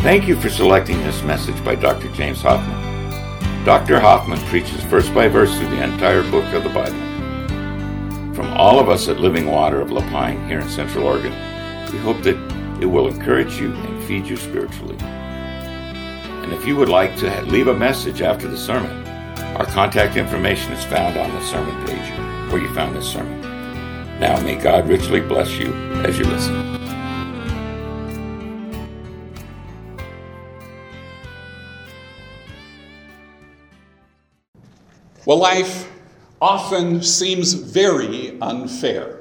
Thank you for selecting this message by Dr. James Hoffman. Dr. Hoffman preaches verse by verse through the entire book of the Bible. From all of us at Living Water of La Pine here in Central Oregon, we hope that it will encourage you and feed you spiritually. And if you would like to leave a message after the sermon, our contact information is found on the sermon page where you found this sermon. Now may God richly bless you as you listen. Well, life often seems very unfair.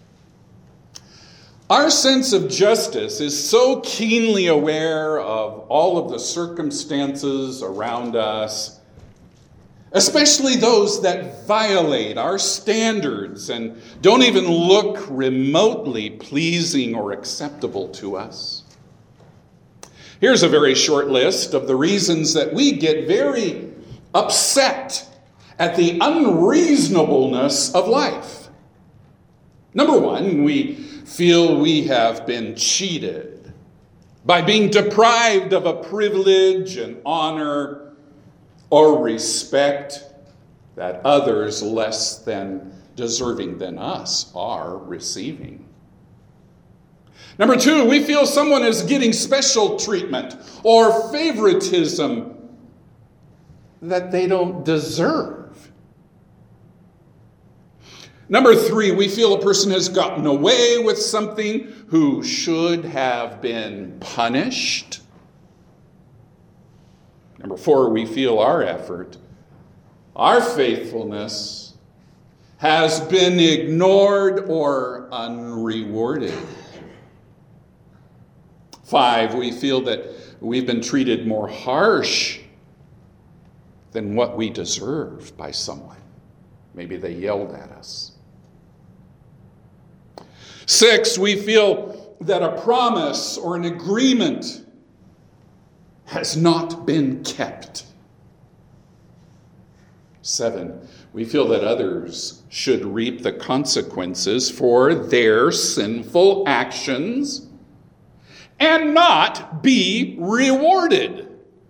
Our sense of justice is so keenly aware of all of the circumstances around us, especially those that violate our standards and don't even look remotely pleasing or acceptable to us. Here's a very short list of the reasons that we get very upset at the unreasonableness of life. Number one, we feel we have been cheated by being deprived of a privilege and honor or respect that others less than deserving than us are receiving. Number two, we feel someone is getting special treatment or favoritism that they don't deserve. Number three, we feel a person has gotten away with something who should have been punished. Number four, we feel our effort, our faithfulness has been ignored or unrewarded. Five, we feel that we've been treated more harsh than what we deserve by someone. Maybe they yelled at us. Six, we feel that a promise or an agreement has not been kept. Seven, we feel that others should reap the consequences for their sinful actions and not be rewarded.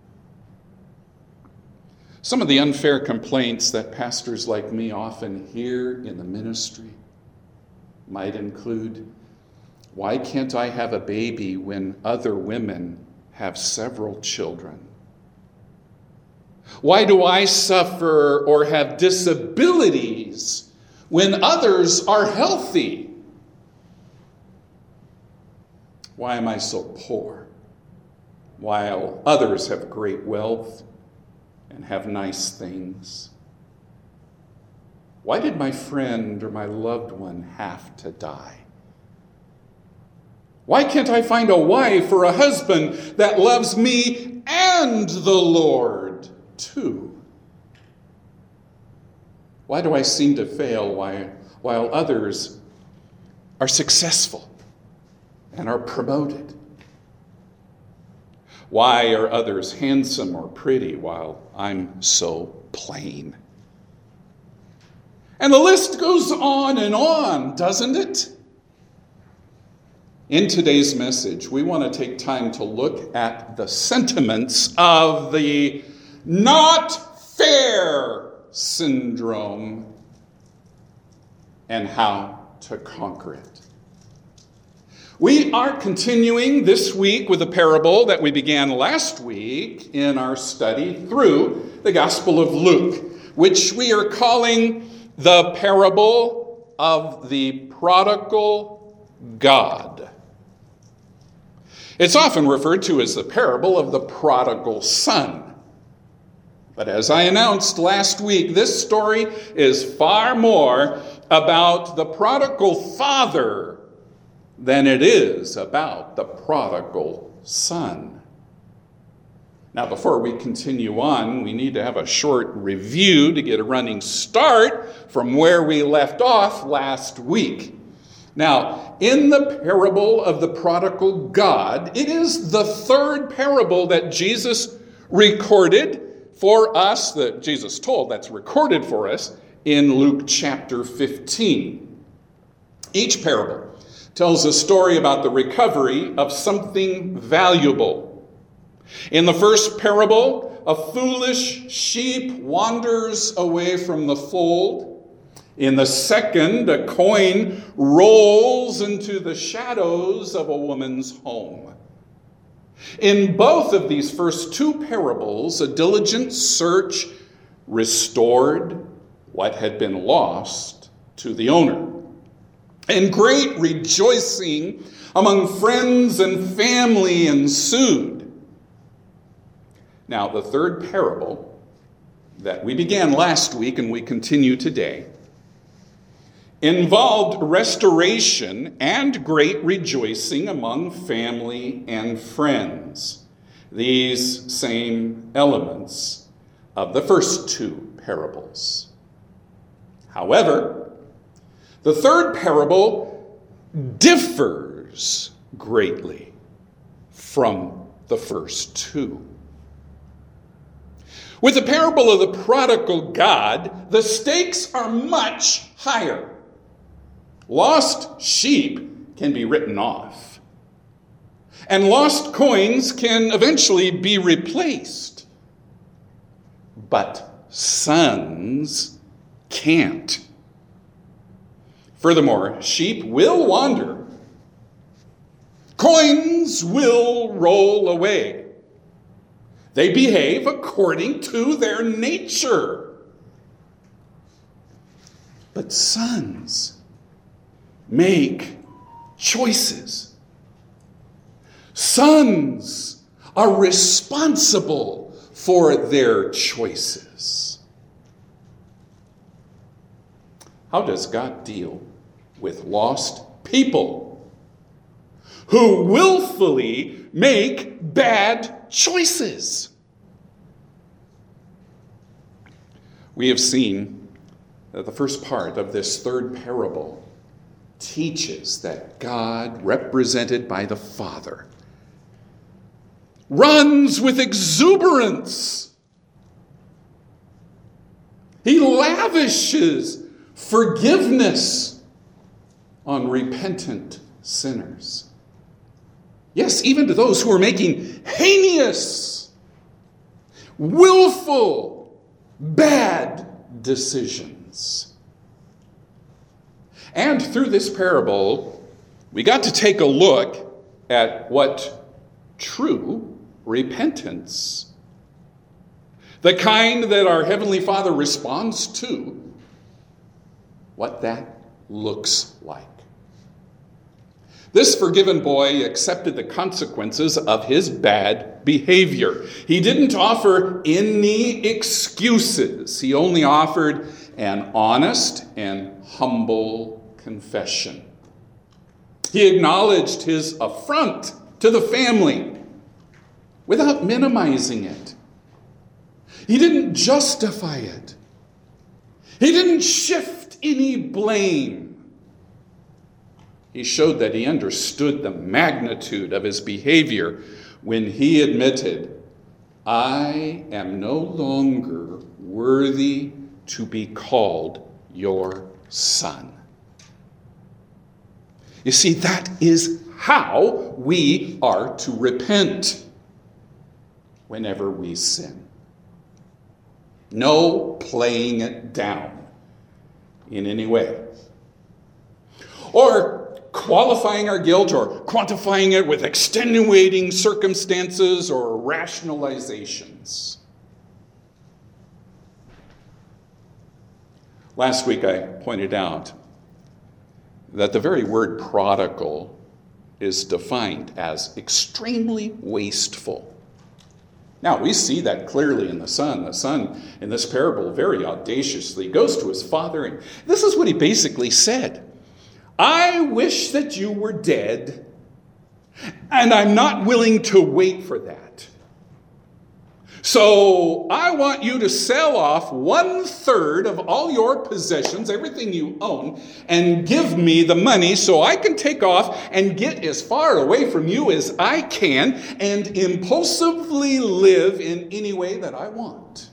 Some of the unfair complaints that pastors like me often hear in the ministry might include, why can't I have a baby when other women have several children? Why do I suffer or have disabilities when others are healthy? Why am I so poor while others have great wealth and have nice things? Why did my friend or my loved one have to die? Why can't I find a wife or a husband that loves me and the Lord too? Why do I seem to fail while others are successful and are promoted? Why are others handsome or pretty while I'm so plain? And the list goes on, doesn't it? In today's message, we want to take time to look at the sentiments of the not fair syndrome and how to conquer it. We are continuing this week with a parable that we began last week in our study through the Gospel of Luke, which we are calling the parable of the prodigal God. It's often referred to as the parable of the prodigal son. But as I announced last week, this story is far more about the prodigal father than it is about the prodigal son. Now, before we continue on, we need to have a short review to get a running start from where we left off last week. Now, in the parable of the prodigal God, it is the third parable that Jesus recorded for us, that Jesus told, that's recorded for us in Luke chapter 15. Each parable tells a story about the recovery of something valuable. In the first parable, a foolish sheep wanders away from the fold. In the second, a coin rolls into the shadows of a woman's home. In both of these first two parables, a diligent search restored what had been lost to the owner. And great rejoicing among friends and family ensued. Now, the third parable that we began last week and we continue today involved restoration and great rejoicing among family and friends. These same elements of the first two parables. However, the third parable differs greatly from the first two. With the parable of the prodigal God, the stakes are much higher. Lost sheep can be written off, and lost coins can eventually be replaced. But sons can't. Furthermore, sheep will wander. Coins will roll away. They behave according to their nature. But sons make choices. Sons are responsible for their choices. How does God deal with lost people who willfully make bad choices? We have seen that the first part of this third parable teaches that God, represented by the Father, runs with exuberance. He lavishes forgiveness on repentant sinners. Yes, even to those who are making heinous, willful, bad decisions. And through this parable, we got to take a look at what true repentance, the kind that our Heavenly Father responds to, what that looks like. This forgiven boy accepted the consequences of his bad behavior. He didn't offer any excuses. He only offered an honest and humble confession. He acknowledged his affront to the family without minimizing it. He didn't justify it. He didn't shift any blame. He showed that he understood the magnitude of his behavior when he admitted, "I am no longer worthy to be called your son." You see, that is how we are to repent whenever we sin. No playing it down in any way, or qualifying our guilt or quantifying it with extenuating circumstances or rationalizations. Last week I pointed out that the very word prodigal is defined as extremely wasteful. Now, we see that clearly in the son. The son in this parable very audaciously goes to his father, and this is what he basically said: "I wish that you were dead, and I'm not willing to wait for that. So I want you to sell off 1/3 of all your possessions, everything you own, and give me the money so I can take off and get as far away from you as I can and impulsively live in any way that I want."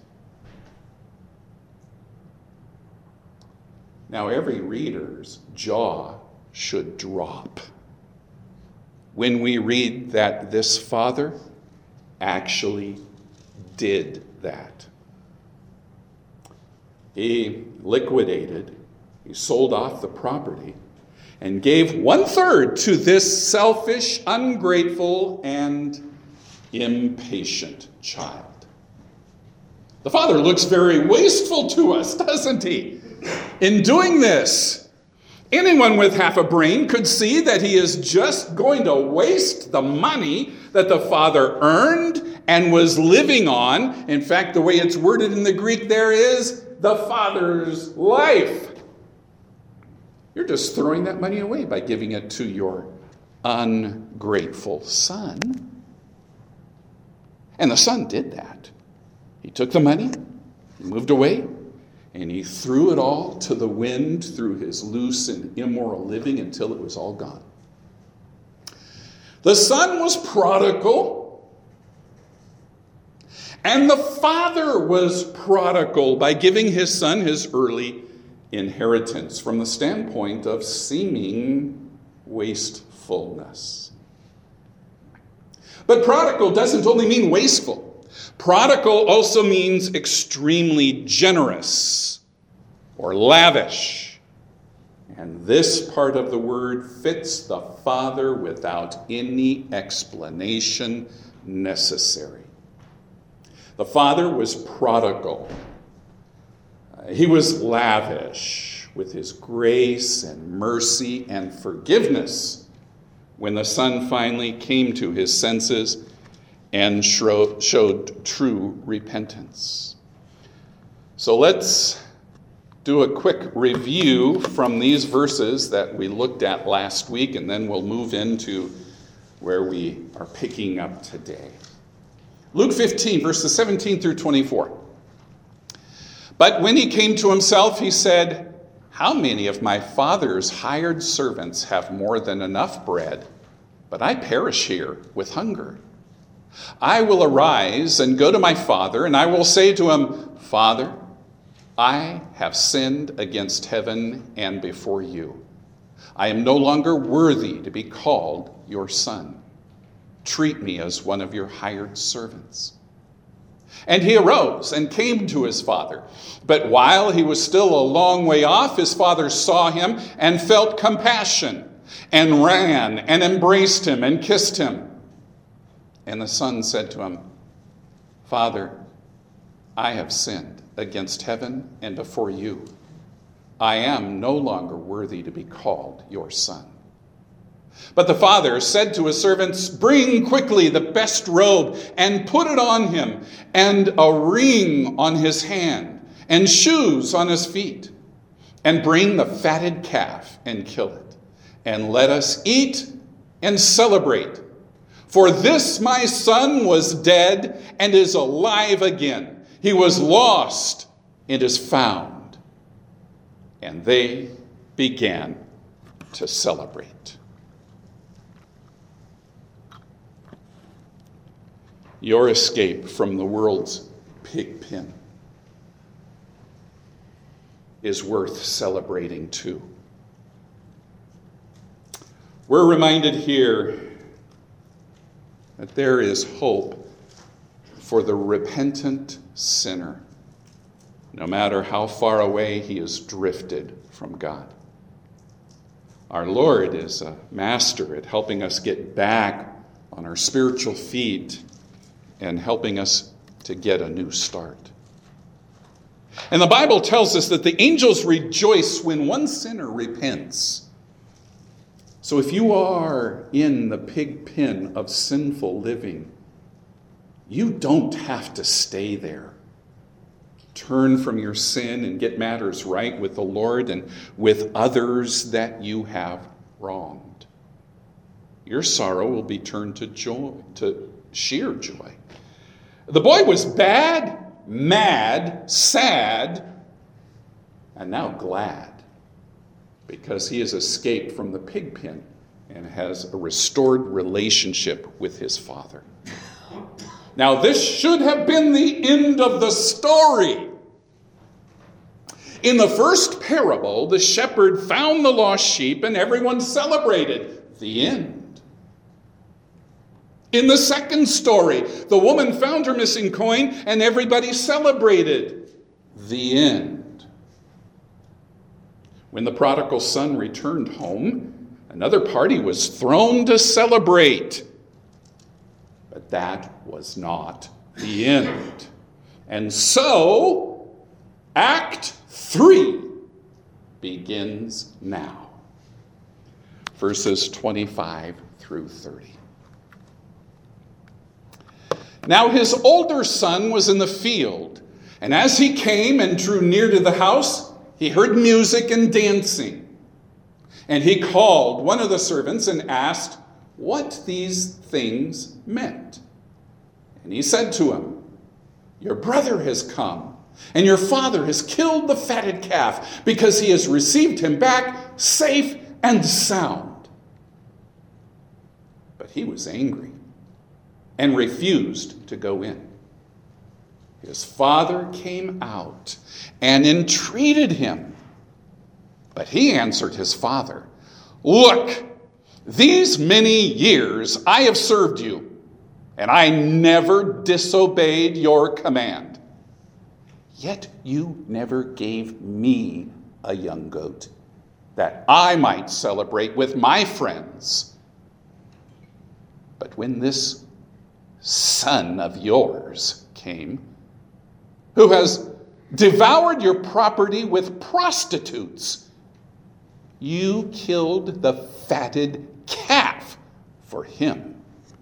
Now, every reader's jaw should drop when we read that this father actually did that. He liquidated, he sold off the property, and gave 1/3 to this selfish, ungrateful, and impatient child. The father looks very wasteful to us, doesn't he? In doing this, anyone with half a brain could see that he is just going to waste the money that the father earned and was living on. In fact, the way it's worded in the Greek there is the father's life. You're just throwing that money away by giving it to your ungrateful son. And the son did that. He took the money, he moved away, and he threw it all to the wind through his loose and immoral living until it was all gone. The son was prodigal, and the father was prodigal by giving his son his early inheritance from the standpoint of seeming wastefulness. But prodigal doesn't only mean wasteful. Prodigal also means extremely generous or lavish. And this part of the word fits the father without any explanation necessary. The father was prodigal. He was lavish with his grace and mercy and forgiveness when the son finally came to his senses and showed true repentance. So let's do a quick review from these verses that we looked at last week, and then we'll move into where we are picking up today. Luke 15, verses 17 through 24. But when he came to himself, he said, "How many of my father's hired servants have more than enough bread, but I perish here with hunger? I will arise and go to my father, and I will say to him, 'Father, I have sinned against heaven and before you. I am no longer worthy to be called your son. Treat me as one of your hired servants.' And he arose and came to his father. But while he was still a long way off, his father saw him and felt compassion, and ran and embraced him and kissed him. And the son said to him, 'Father, I have sinned against heaven and before you. I am no longer worthy to be called your son.' But the father said to his servants, 'Bring quickly the best robe and put it on him, and a ring on his hand, and shoes on his feet. And bring the fatted calf and kill it, and let us eat and celebrate. For this my son was dead and is alive again. He was lost and is found.' And they began to celebrate." Your escape from the world's pig pen is worth celebrating too. We're reminded here that there is hope for the repentant sinner, no matter how far away he has drifted from God. Our Lord is a master at helping us get back on our spiritual feet and helping us to get a new start. And the Bible tells us that the angels rejoice when one sinner repents. So if you are in the pig pen of sinful living, you don't have to stay there. Turn from your sin and get matters right with the Lord and with others that you have wronged. Your sorrow will be turned to joy, to sheer joy. The boy was bad, mad, sad, and now glad, because he has escaped from the pig pen and has a restored relationship with his father. Now, this should have been the end of the story. In the first parable, the shepherd found the lost sheep and everyone celebrated. The end. In the second story, the woman found her missing coin and everybody celebrated. The end. When the prodigal son returned home, another party was thrown to celebrate. But that was not the end. And so, Act 3 begins now. Verses 25 through 30. Now his older son was in the field, and as he came and drew near to the house, he heard music and dancing. And he called one of the servants and asked what these things meant. And he said to him, "Your brother has come, and your father has killed the fatted calf, because he has received him back safe and sound." But he was angry and refused to go in. His father came out and entreated him. But he answered his father, "Look, these many years I have served you, and I never disobeyed your command. Yet you never gave me a young goat, that I might celebrate with my friends. But when this son of yours came, who has devoured your property with prostitutes, you killed the fatted calf for him."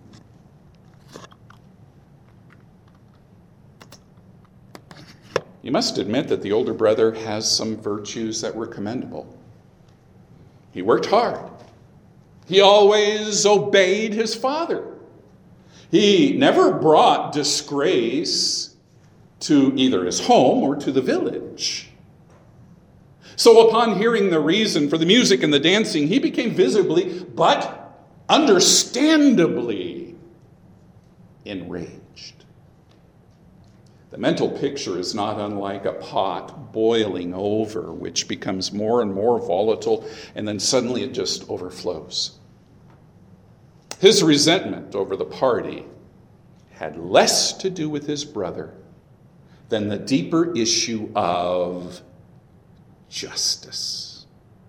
You must admit that the older brother has some virtues that were commendable. He worked hard. He always obeyed his father. He never brought disgrace to either his home or to the village. So upon hearing the reason for the music and the dancing, he became visibly, but understandably, enraged. The mental picture is not unlike a pot boiling over, which becomes more and more volatile, and then suddenly it just overflows. His resentment over the party had less to do with his brother than the deeper issue of justice.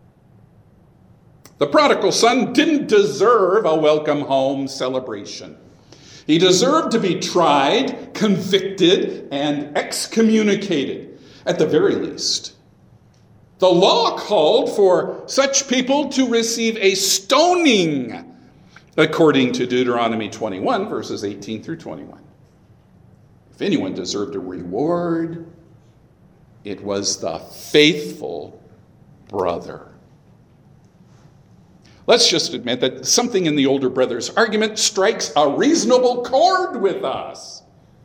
The prodigal son didn't deserve a welcome home celebration. He deserved to be tried, convicted, and excommunicated, at the very least. The law called for such people to receive a stoning, according to Deuteronomy 21, verses 18 through 21. If anyone deserved a reward, it was the faithful brother. Let's just admit that something in the older brother's argument strikes a reasonable chord with us.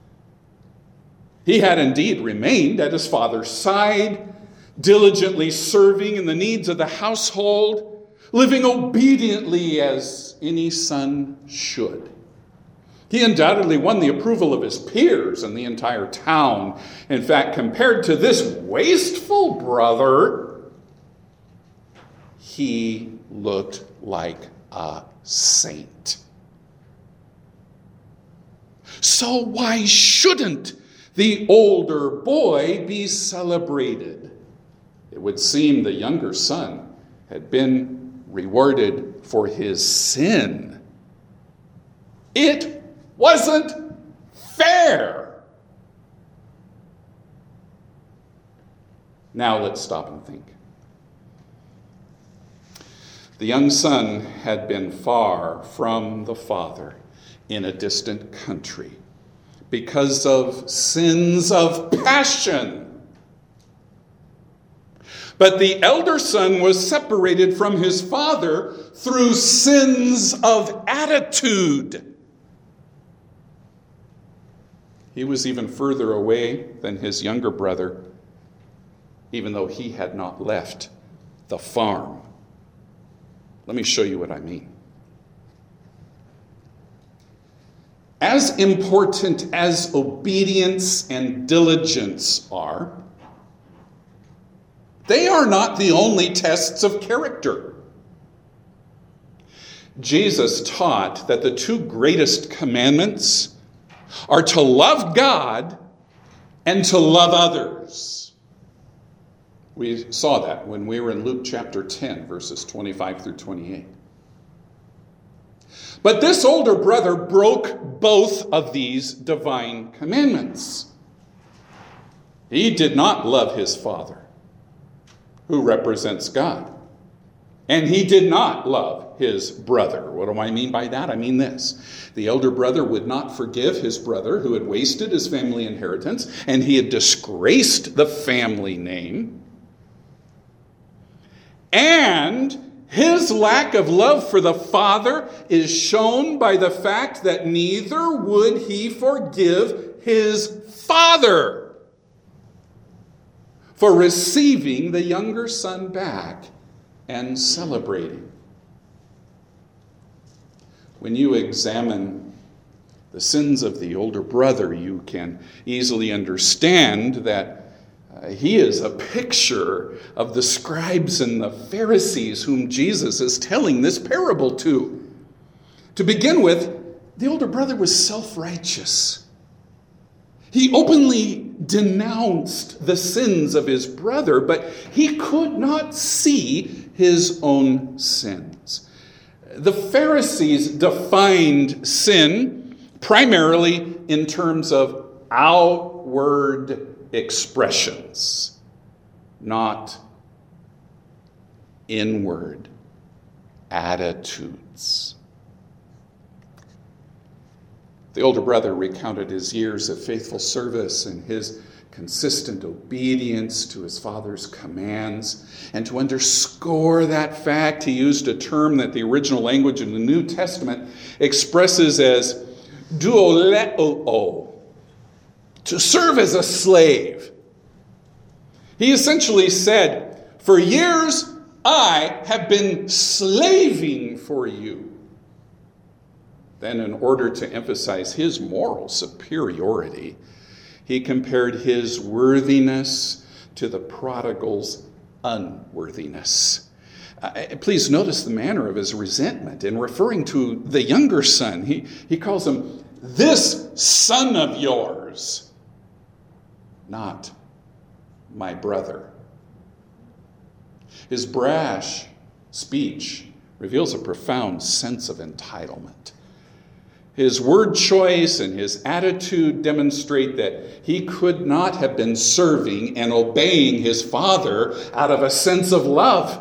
He had indeed remained at his father's side, diligently serving in the needs of the household, living obediently as any son should. He undoubtedly won the approval of his peers and the entire town. In fact, compared to this wasteful brother, he looked like a saint. So why shouldn't the older boy be celebrated? It would seem the younger son had been rewarded for his sin. It wasn't fair. Now let's stop and think. The young son had been far from the father in a distant country because of sins of passion. But the elder son was separated from his father through sins of attitude. He was even further away than his younger brother, even though he had not left the farm. Let me show you what I mean. As important as obedience and diligence are, they are not the only tests of character. Jesus taught that the two greatest commandments are to love God and to love others. We saw that when we were in Luke chapter 10, verses 25 through 28. But this older brother broke both of these divine commandments. He did not love his father, who represents God. And he did not love his brother. What do I mean by that? I mean this. The elder brother would not forgive his brother who had wasted his family inheritance, and he had disgraced the family name. And his lack of love for the father is shown by the fact that neither would he forgive his father for receiving the younger son back and celebrating. When you examine the sins of the older brother, you can easily understand that he is a picture of the scribes and the Pharisees whom Jesus is telling this parable to. To begin with, the older brother was self-righteous. He openly denounced the sins of his brother, but he could not see his own sins. The Pharisees defined sin primarily in terms of outward expressions, not inward attitudes. The older brother recounted his years of faithful service and his consistent obedience to his father's commands. And to underscore that fact, he used a term that the original language in the New Testament expresses as douleio, to serve as a slave. He essentially said, "For years I have been slaving for you." Then, in order to emphasize his moral superiority, he compared his worthiness to the prodigal's unworthiness. Please notice the manner of his resentment. In referring to the younger son, he calls him, "This son of yours," not "my brother." His brash speech reveals a profound sense of entitlement. His word choice and his attitude demonstrate that he could not have been serving and obeying his father out of a sense of love,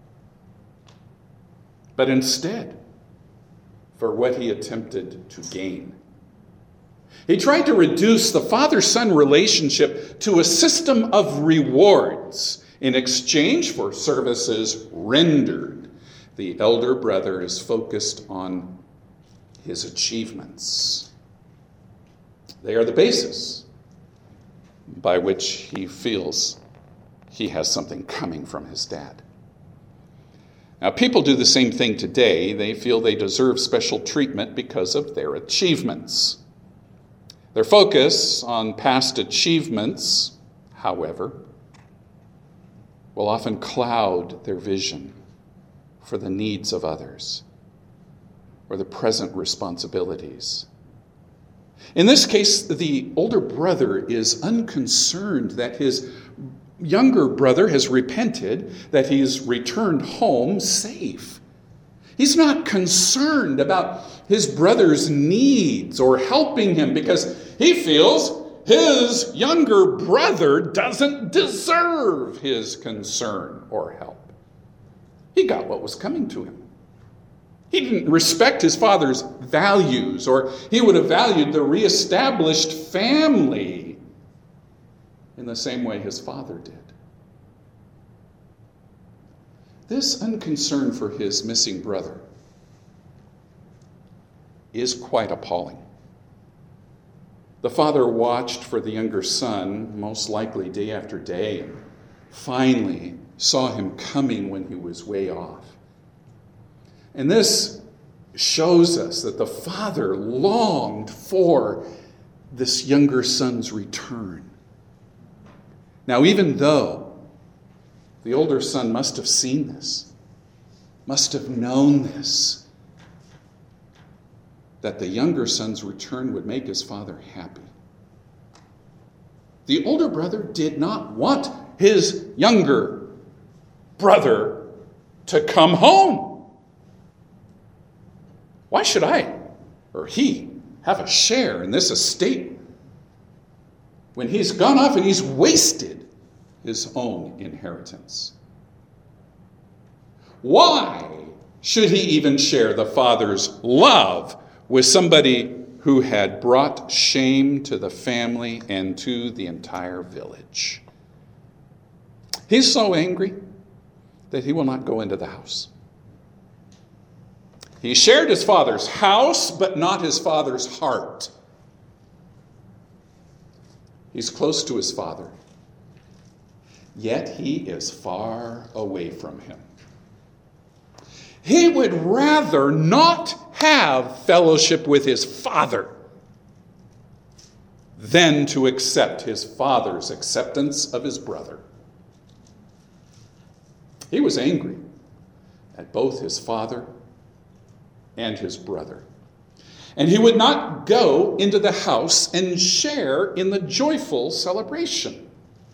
but instead for what he attempted to gain. He tried to reduce the father-son relationship to a system of rewards in exchange for services rendered. The elder brother is focused on his achievements. They are the basis by which he feels he has something coming from his dad. Now, people do the same thing today. They feel they deserve special treatment because of their achievements. Their focus on past achievements, however, will often cloud their vision for the needs of others or the present responsibilities. In this case, the older brother is unconcerned that his younger brother has repented, that he's returned home safe. He's not concerned about his brother's needs or helping him because he feels his younger brother doesn't deserve his concern or help. He got what was coming to him. He didn't respect his father's values, or he would have valued the reestablished family in the same way his father did. This unconcern for his missing brother is quite appalling. The father watched for the younger son, most likely day after day, and finally saw him coming when he was way off. And this shows us that the father longed for this younger son's return. Now, even though the older son must have seen this, must have known this, that the younger son's return would make his father happy. The older brother did not want his younger brother to come home. Why should I or he have a share in this estate when he's gone off and he's wasted his own inheritance? Why should he even share the father's love with somebody who had brought shame to the family and to the entire village? He's so angry that he will not go into the house. He shared his father's house, but not his father's heart. He's close to his father, yet he is far away from him. He would rather not have fellowship with his father than to accept his father's acceptance of his brother. He was angry at both his father and his brother. And he would not go into the house and share in the joyful celebration.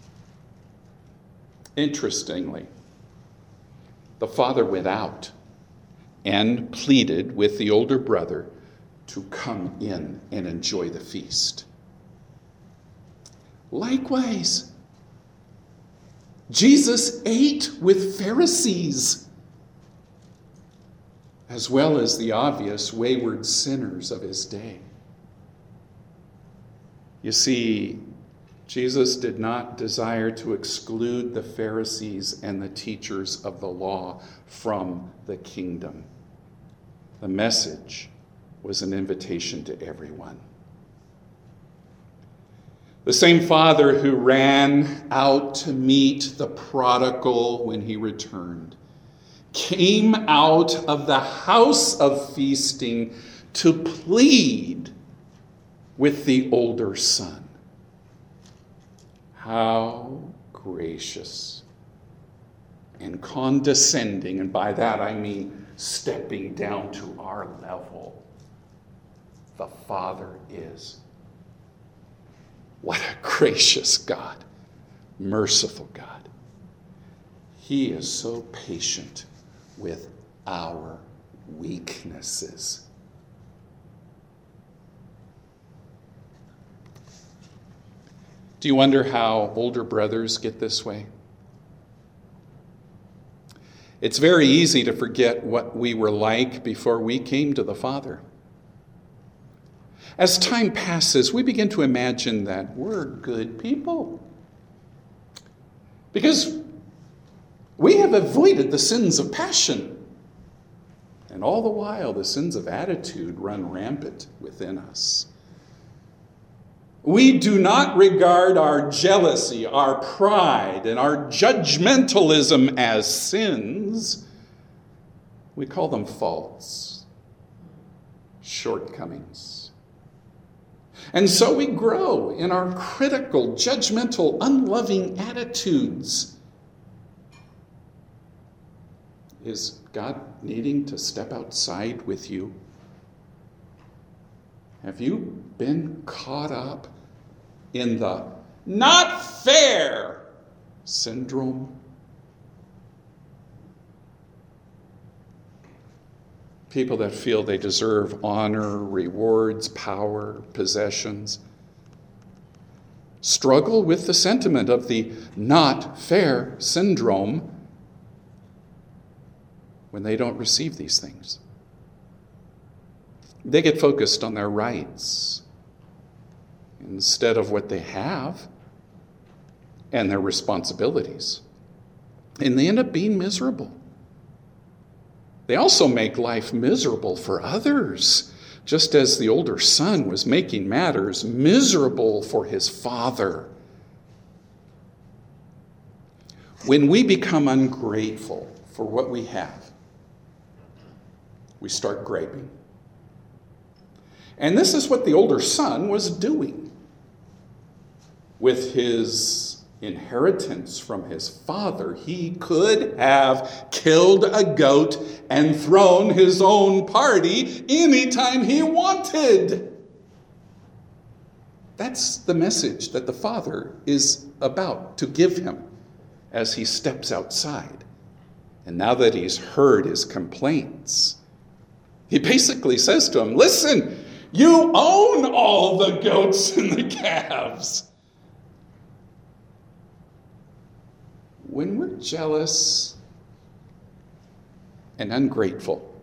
Interestingly, the father went out and pleaded with the older brother to come in and enjoy the feast. Likewise, Jesus ate with Pharisees, as well as the obvious wayward sinners of his day. You see, Jesus did not desire to exclude the Pharisees and the teachers of the law from the kingdom. The message was an invitation to everyone. The same father who ran out to meet the prodigal when he returned came out of the house of feasting to plead with the older son. How gracious and condescending, and by that I mean stepping down to our level, the Father is. What a gracious God, merciful God. He is so patient with our weaknesses. Do you wonder how older brothers get this way? It's very easy to forget what we were like before we came to the Father. As time passes, we begin to imagine that we're good people, because we have avoided the sins of passion. And all the while, the sins of attitude run rampant within us. We do not regard our jealousy, our pride, and our judgmentalism as sins. We call them faults, shortcomings. And so we grow in our critical, judgmental, unloving attitudes. Is God needing to step outside with you? Have you been caught up in the not fair syndrome? People that feel they deserve honor, rewards, power, possessions struggle with the sentiment of the not fair syndrome when they don't receive these things. They get focused on their rights instead of what they have and their responsibilities. And they end up being miserable. They also make life miserable for others, just as the older son was making matters miserable for his father. When we become ungrateful for what we have, we start griping. And this is what the older son was doing with his inheritance from his father, he could have killed a goat and thrown his own party anytime he wanted. That's the message that the father is about to give him as he steps outside. And now that he's heard his complaints, he basically says to him, listen, you own all the goats and the calves. When we're jealous and ungrateful,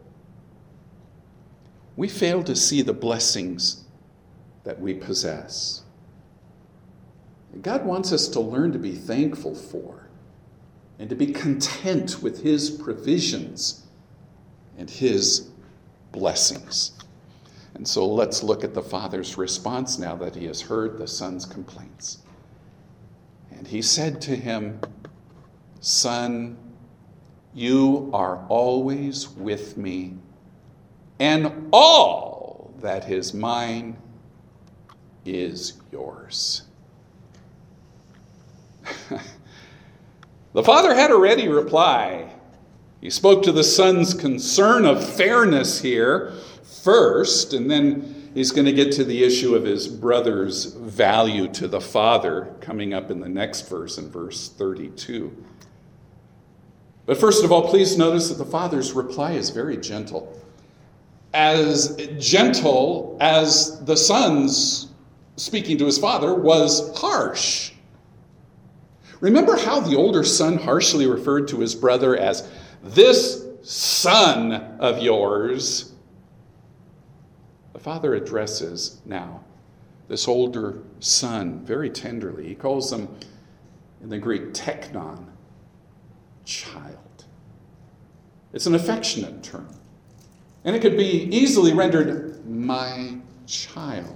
we fail to see the blessings that we possess. God wants us to learn to be thankful for and to be content with his provisions and his blessings. And so let's look at the father's response now that he has heard the son's complaints. And he said to him, Son, you are always with me, and all that is mine is yours. The father had a ready reply. He spoke to the son's concern of fairness here first, and then he's going to get to the issue of his brother's value to the father coming up in the next verse, in verse 32. But first of all, please notice that the father's reply is very gentle. As gentle as the son's speaking to his father was harsh. Remember how the older son harshly referred to his brother as this son of yours? The father addresses now this older son very tenderly. He calls him, in the Greek, teknon, child. It's an affectionate term. And it could be easily rendered, my child.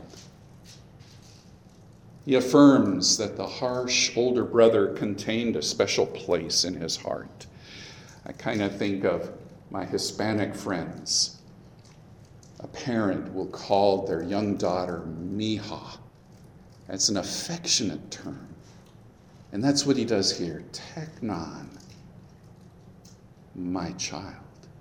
He affirms that the harsh older brother contained a special place in his heart. I kind of think of my Hispanic friends. A parent will call their young daughter mija. That's an affectionate term. And that's what he does here. Teknon, my child.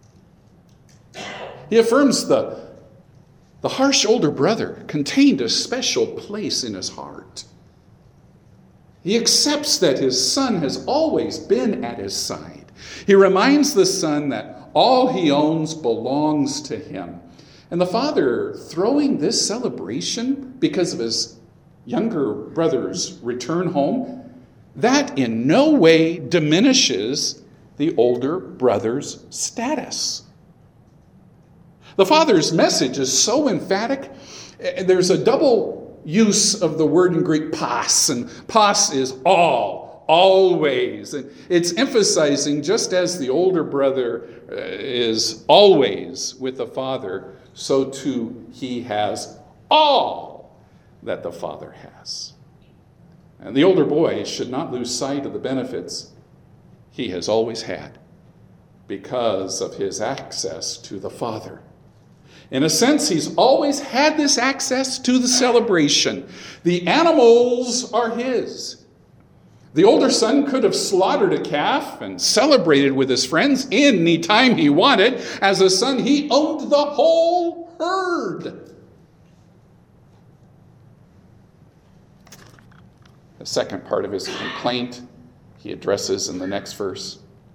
He affirms the harsh older brother contained a special place in his heart. He accepts that his son has always been at his side. He reminds the son that all he owns belongs to him. And the father, throwing this celebration because of his younger brother's return home, that in no way diminishes the older brother's status. The father's message is so emphatic. There's a double use of the word in Greek pas, and pas is all, always. And it's emphasizing just as the older brother is always with the father, so too he has all that the father has. And the older boy should not lose sight of the benefits he has always had because of his access to the father. In a sense, he's always had this access to the celebration. The animals are his. The older son could have slaughtered a calf and celebrated with his friends any time he wanted. As a son, he owned the whole herd. The second part of his complaint he addresses in the next verse.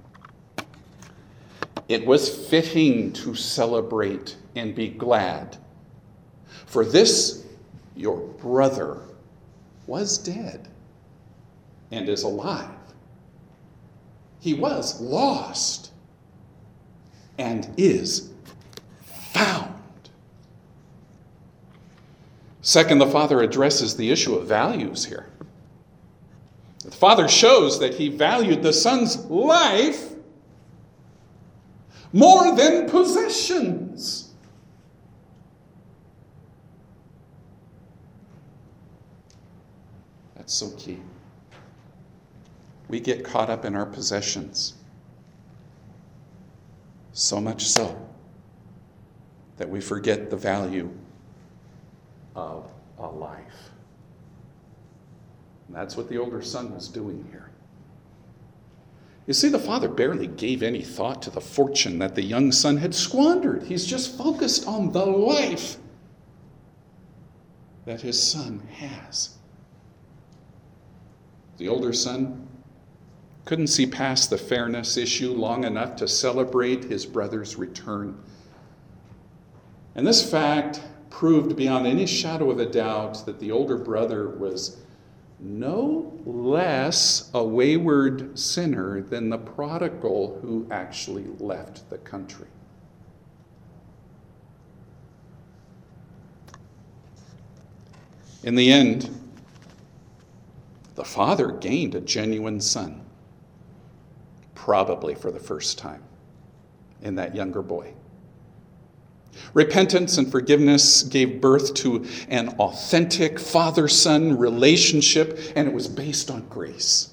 It was fitting to celebrate and be glad, for this your brother was dead and is alive. He was lost and is found. Second, the father addresses the issue of values here. The father shows that he valued the son's life more than possessions. That's so key. We get caught up in our possessions. So much so that we forget the value of a life. And that's what the older son was doing here. You see, the father barely gave any thought to the fortune that the young son had squandered. He's just focused on the life that his son has. The older son couldn't see past the fairness issue long enough to celebrate his brother's return. And this fact proved beyond any shadow of a doubt that the older brother was no less a wayward sinner than the prodigal who actually left the country. In the end, the father gained a genuine son, probably for the first time, in that younger boy. Repentance and forgiveness gave birth to an authentic father-son relationship, and it was based on grace.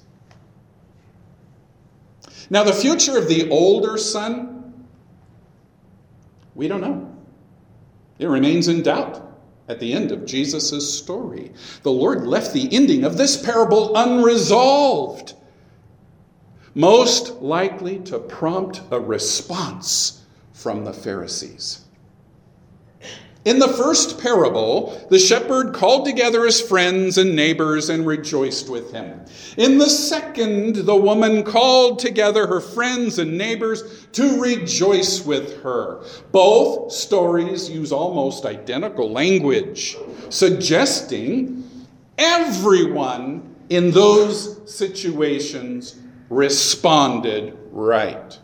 Now, the future of the older son, we don't know. It remains in doubt at the end of Jesus' story. The Lord left the ending of this parable unresolved, most likely to prompt a response from the Pharisees. In the first parable, the shepherd called together his friends and neighbors and rejoiced with him. In the second, the woman called together her friends and neighbors to rejoice with her. Both stories use almost identical language, suggesting everyone in those situations responded right.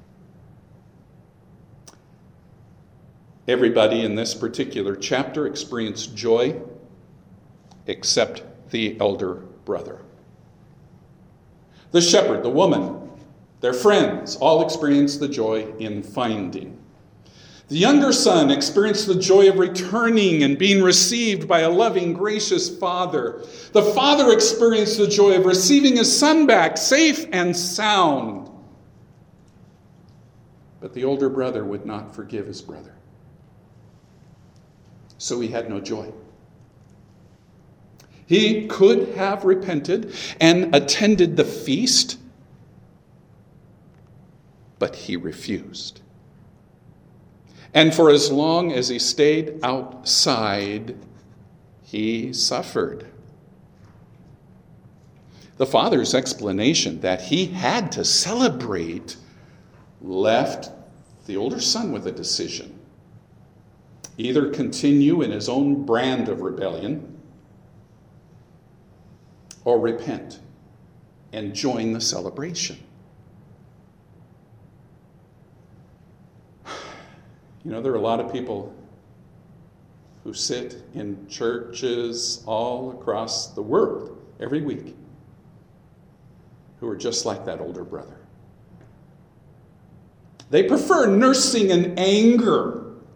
Everybody in this particular chapter experienced joy except the elder brother. The shepherd, the woman, their friends all experienced the joy in finding. The younger son experienced the joy of returning and being received by a loving, gracious father. The father experienced the joy of receiving his son back safe and sound. But the older brother would not forgive his brother. So he had no joy. He could have repented and attended the feast, but he refused. And for as long as he stayed outside, he suffered. The father's explanation that he had to celebrate left the older son with a decision. Either continue in his own brand of rebellion or repent and join the celebration. You know, there are a lot of people who sit in churches all across the world every week who are just like that older brother. They prefer nursing an anger,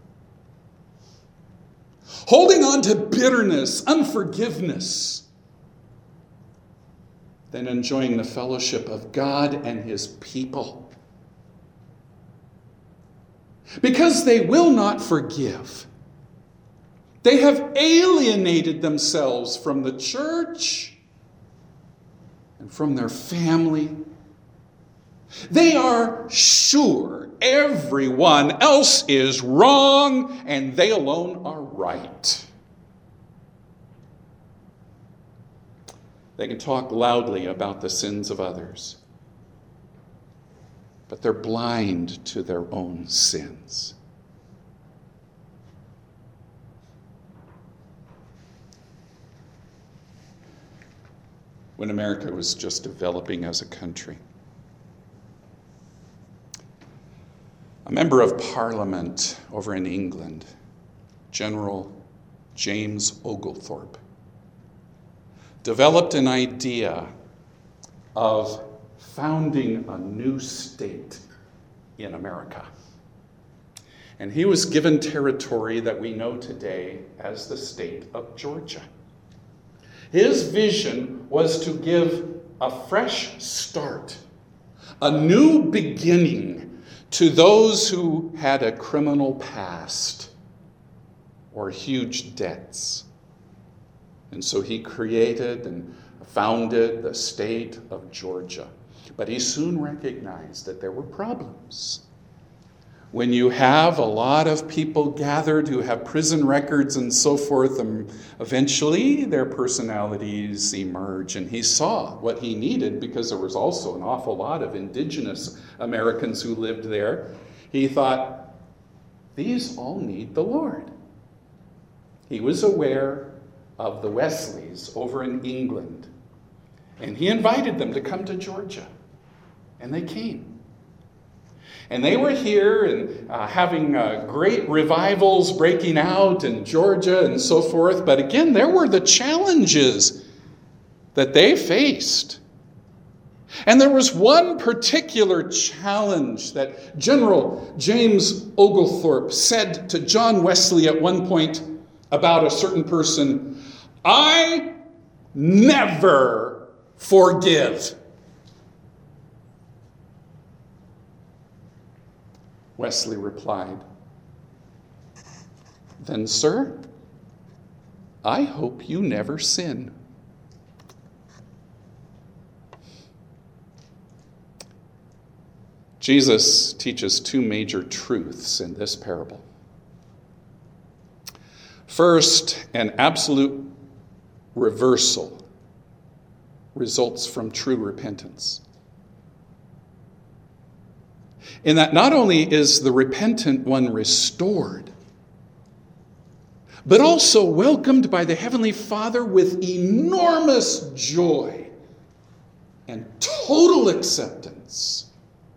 holding on to bitterness, unforgiveness, than enjoying the fellowship of God and his people. Because they will not forgive, they have alienated themselves from the church and from their family. They are sure everyone else is wrong and they alone are right. They can talk loudly about the sins of others, but they're blind to their own sins. When America was just developing as a country, a member of Parliament over in England, General James Oglethorpe, developed an idea of founding a new state in America. And he was given territory that we know today as the state of Georgia. His vision was to give a fresh start, a new beginning to those who had a criminal past or huge debts. And so he created a founded the state of Georgia. But he soon recognized that there were problems. When you have a lot of people gathered who have prison records and so forth, eventually their personalities emerge. And he saw what he needed, because there was also an awful lot of indigenous Americans who lived there. He thought, these all need the Lord. He was aware of the Wesleys over in England, and he invited them to come to Georgia. And they came. And they were here and having great revivals breaking out in Georgia and so forth. But again, there were the challenges that they faced. And there was one particular challenge that General James Oglethorpe said to John Wesley at one point about a certain person: "I never forgive." Wesley replied, "Then, sir, I hope you never sin." Jesus teaches two major truths in this parable. First, an absolute reversal results from true repentance. In that not only is the repentant one restored, but also welcomed by the Heavenly Father with enormous joy and total acceptance.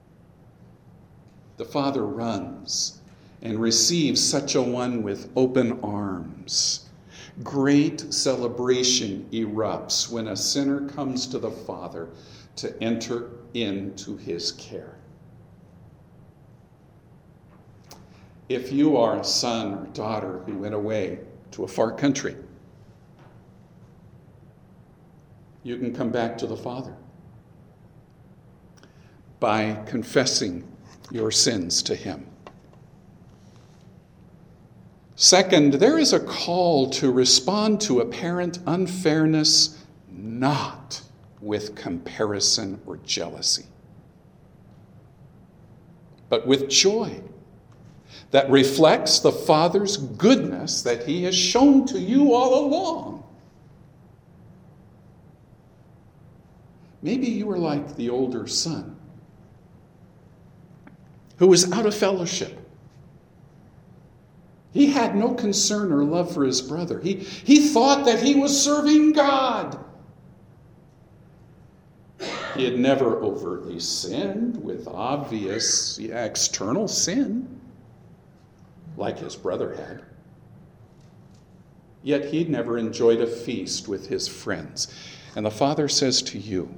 The Father runs and receives such a one with open arms. Great celebration erupts when a sinner comes to the Father to enter into his care. If you are a son or daughter who went away to a far country, you can come back to the Father by confessing your sins to him. Second, there is a call to respond to apparent unfairness not with comparison or jealousy, but with joy that reflects the Father's goodness that he has shown to you all along. Maybe you were like the older son who was out of fellowship. He had no concern or love for his brother. He thought that he was serving God. He had never overtly sinned with obvious external sin, like his brother had. Yet he'd never enjoyed a feast with his friends. And the Father says to you,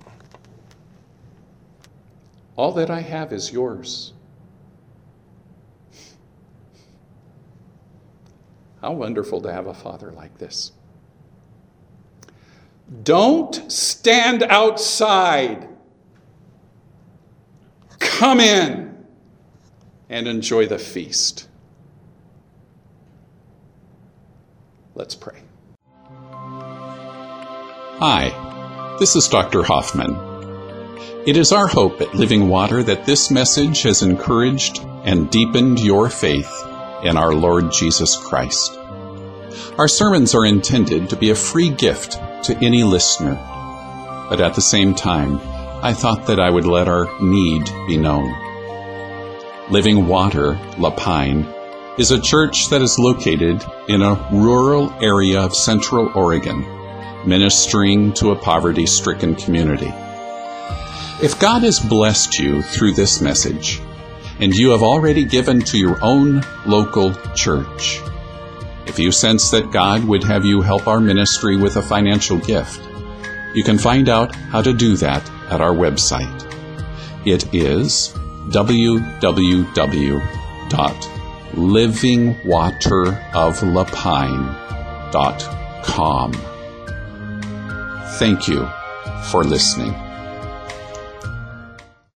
all that I have is yours. How wonderful to have a Father like this. Don't stand outside. Come in and enjoy the feast. Let's pray. Hi, this is Dr. Hoffman. It is our hope at Living Water that this message has encouraged and deepened your faith in our Lord Jesus Christ. Our sermons are intended to be a free gift to any listener, but at the same time, I thought that I would let our need be known. Living Water, Lapine, is a church that is located in a rural area of Central Oregon, ministering to a poverty-stricken community. If God has blessed you through this message, and you have already given to your own local church, if you sense that God would have you help our ministry with a financial gift, you can find out how to do that at our website. It is www.livingwateroflapine.com. Thank you for listening.